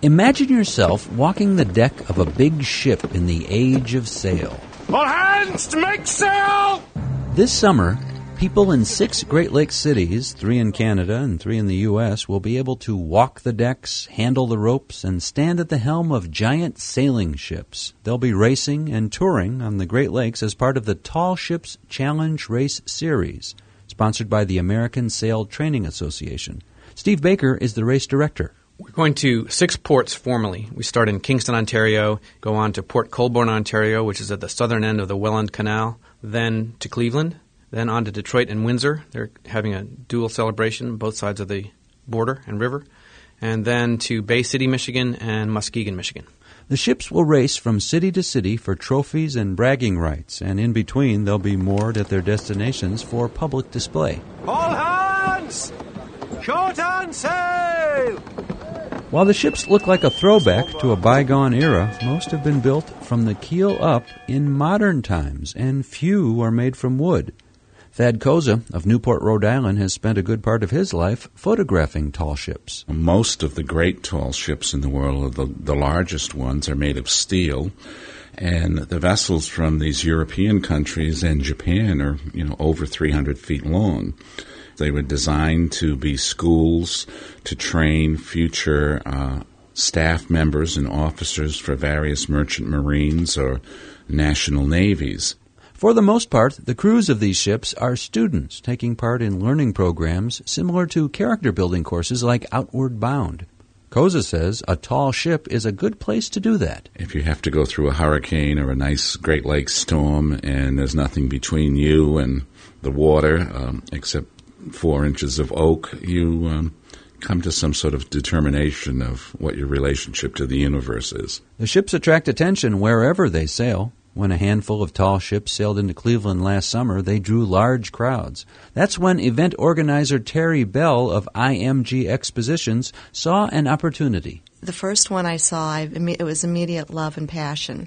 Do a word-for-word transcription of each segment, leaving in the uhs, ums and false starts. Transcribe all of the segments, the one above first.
Imagine yourself walking the deck of a big ship in the age of sail. All hands to make sail! This summer, people in six Great Lakes cities, three in Canada and three in the U S, will be able to walk the decks, handle the ropes, and stand at the helm of giant sailing ships. They'll be racing and touring on the Great Lakes as part of the Tall Ships Challenge Race Series, sponsored by the American Sail Training Association. Steve Baker is the race director. We're going to six ports formally. We start in Kingston, Ontario, go on to Port Colborne, Ontario, which is at the southern end of the Welland Canal, then to Cleveland, then on to Detroit and Windsor. They're having a dual celebration on both sides of the border and river, and then to Bay City, Michigan, and Muskegon, Michigan. The ships will race from city to city for trophies and bragging rights, and in between they'll be moored at their destinations for public display. All hands! Short on sail! While the ships look like a throwback to a bygone era, most have been built from the keel up in modern times, and few are made from wood. Thad Koza of Newport, Rhode Island, has spent a good part of his life photographing tall ships. Most of the great tall ships in the world, the, the largest ones, are made of steel. And the vessels from these European countries and Japan are, you know, over three hundred feet long. They were designed to be schools to train future uh, staff members and officers for various merchant marines or national navies. For the most part, the crews of these ships are students taking part in learning programs similar to character-building courses like Outward Bound. Koza says a tall ship is a good place to do that. If you have to go through a hurricane or a nice Great Lakes storm and there's nothing between you and the water um, except four inches of oak, you um, come to some sort of determination of what your relationship to the universe is. The ships attract attention wherever they sail. When a handful of tall ships sailed into Cleveland last summer, they drew large crowds. That's when event organizer Terry Bell of I M G Expositions saw an opportunity. The first one I saw, I, it was immediate love and passion,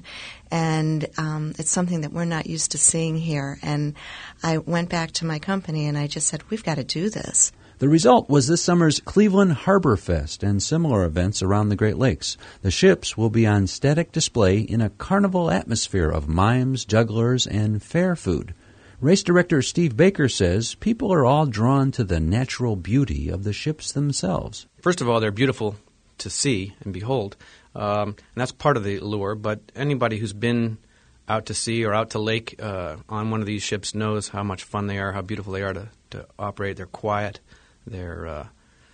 and um, it's something that we're not used to seeing here. And I went back to my company and I just said, we've got to do this. The result was this summer's Cleveland Harbor Fest and similar events around the Great Lakes. The ships will be on static display in a carnival atmosphere of mimes, jugglers, and fair food. Race director Steve Baker says people are all drawn to the natural beauty of the ships themselves. First of all, they're beautiful to see and behold, um, and that's part of the allure, but anybody who's been out to sea or out to lake uh, on one of these ships knows how much fun they are, how beautiful they are to, to operate. They're quiet. They're uh,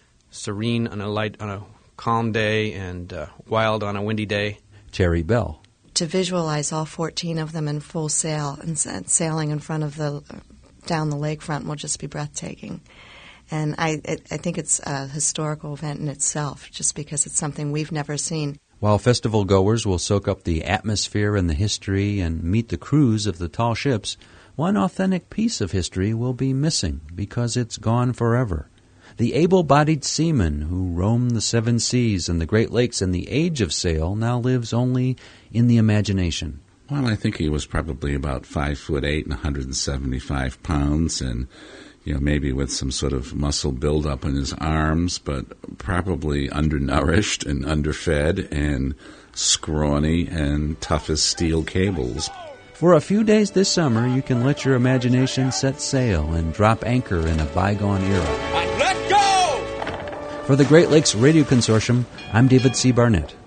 serene on a light, on a calm day, and uh, wild on a windy day. Terry Bell. To visualize all fourteen of them in full sail and sailing in front of the down the lakefront will just be breathtaking. And I, it, I think it's a historical event in itself, just because it's something we've never seen. While festival goers will soak up the atmosphere and the history and meet the crews of the tall ships, one authentic piece of history will be missing because it's gone forever. The able-bodied seaman who roamed the seven seas and the Great Lakes in the age of sail now lives only in the imagination. Well, I think he was probably about five foot eight and one hundred seventy-five pounds, and you know maybe with some sort of muscle buildup in his arms, but probably undernourished and underfed and scrawny and tough as steel cables. For a few days this summer, you can let your imagination set sail and drop anchor in a bygone era. And let go! For the Great Lakes Radio Consortium, I'm David C. Barnett.